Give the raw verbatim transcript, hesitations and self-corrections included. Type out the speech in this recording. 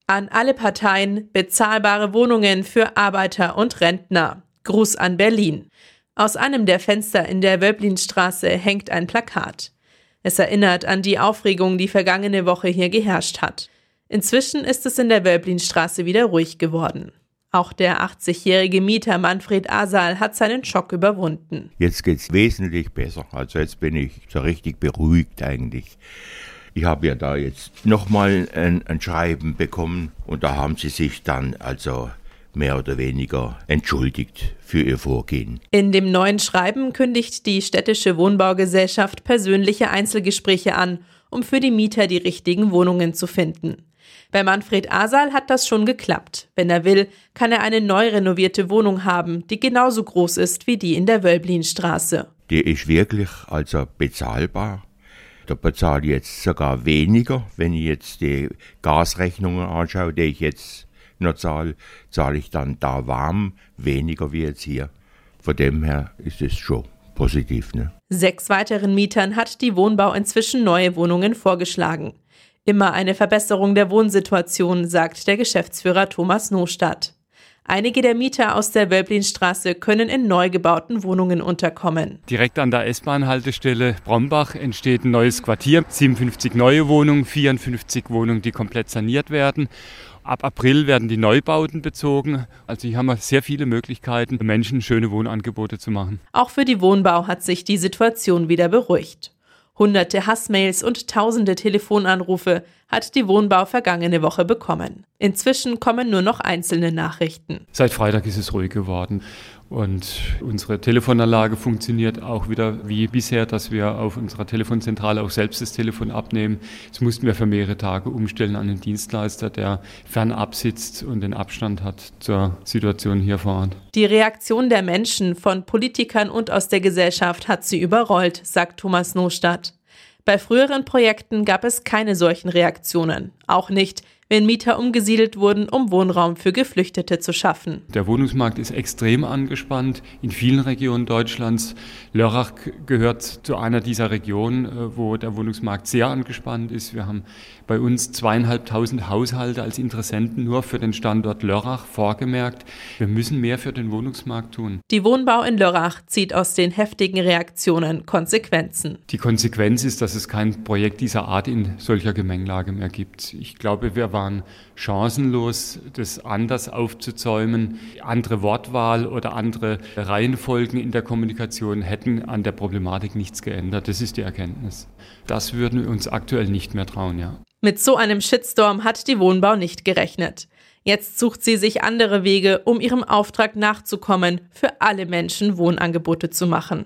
An alle Parteien bezahlbare Wohnungen für Arbeiter und Rentner. Gruß an Berlin. Aus einem der Fenster in der Wölblinstraße hängt ein Plakat. Es erinnert an die Aufregung, die vergangene Woche hier geherrscht hat. Inzwischen ist es in der Wölblinstraße wieder ruhig geworden. Auch der achtzigjährige Mieter Manfred Asal hat seinen Schock überwunden. Jetzt geht's wesentlich besser. Also jetzt bin ich so richtig beruhigt eigentlich. Ich habe ja da jetzt nochmal ein, ein Schreiben bekommen und da haben sie sich dann also mehr oder weniger entschuldigt für ihr Vorgehen. In dem neuen Schreiben kündigt die städtische Wohnbaugesellschaft persönliche Einzelgespräche an, um für die Mieter die richtigen Wohnungen zu finden. Bei Manfred Asal hat das schon geklappt. Wenn er will, kann er eine neu renovierte Wohnung haben, die genauso groß ist wie die in der Wölblinstraße. Die ist wirklich also bezahlbar. Da bezahle ich jetzt sogar weniger, wenn ich jetzt die Gasrechnungen anschaue, die ich jetzt noch zahle, zahle ich dann da warm weniger wie jetzt hier. Von dem her ist es schon positiv, ne? Sechs weiteren Mietern hat die Wohnbau inzwischen neue Wohnungen vorgeschlagen. Immer eine Verbesserung der Wohnsituation, sagt der Geschäftsführer Thomas Nostadt. Einige der Mieter aus der Wölblinstraße können in neu gebauten Wohnungen unterkommen. Direkt an der S-Bahn-Haltestelle Brombach entsteht ein neues Quartier. siebenundfünfzig neue Wohnungen, vierundfünfzig Wohnungen, die komplett saniert werden. Ab April werden die Neubauten bezogen. Also hier haben wir sehr viele Möglichkeiten, Menschen schöne Wohnangebote zu machen. Auch für die Wohnbau hat sich die Situation wieder beruhigt. Hunderte Hassmails und tausende Telefonanrufe hat die Wohnbau vergangene Woche bekommen. Inzwischen kommen nur noch einzelne Nachrichten. Seit Freitag ist es ruhig geworden und unsere Telefonanlage funktioniert auch wieder wie bisher, dass wir auf unserer Telefonzentrale auch selbst das Telefon abnehmen. Jetzt mussten wir für mehrere Tage umstellen an einen Dienstleister, der fernab sitzt und den Abstand hat zur Situation hier vor Ort. Die Reaktion der Menschen, von Politikern und aus der Gesellschaft hat sie überrollt, sagt Thomas Nostadt. Bei früheren Projekten gab es keine solchen Reaktionen. Auch nicht, wenn Mieter umgesiedelt wurden, um Wohnraum für Geflüchtete zu schaffen. Der Wohnungsmarkt ist extrem angespannt in vielen Regionen Deutschlands. Lörrach gehört zu einer dieser Regionen, wo der Wohnungsmarkt sehr angespannt ist. Wir haben bei uns zweieinhalbtausend Haushalte als Interessenten nur für den Standort Lörrach vorgemerkt. Wir müssen mehr für den Wohnungsmarkt tun. Die Wohnbau in Lörrach zieht aus den heftigen Reaktionen Konsequenzen. Die Konsequenz ist, dass es kein Projekt dieser Art in solcher Gemengelage mehr gibt. Ich glaube, wir waren chancenlos, das anders aufzuzäumen. Andere Wortwahl oder andere Reihenfolgen in der Kommunikation hätten an der Problematik nichts geändert. Das ist die Erkenntnis. Das würden wir uns aktuell nicht mehr trauen, ja. Mit so einem Shitstorm hat die Wohnbau nicht gerechnet. Jetzt sucht sie sich andere Wege, um ihrem Auftrag nachzukommen, für alle Menschen Wohnangebote zu machen.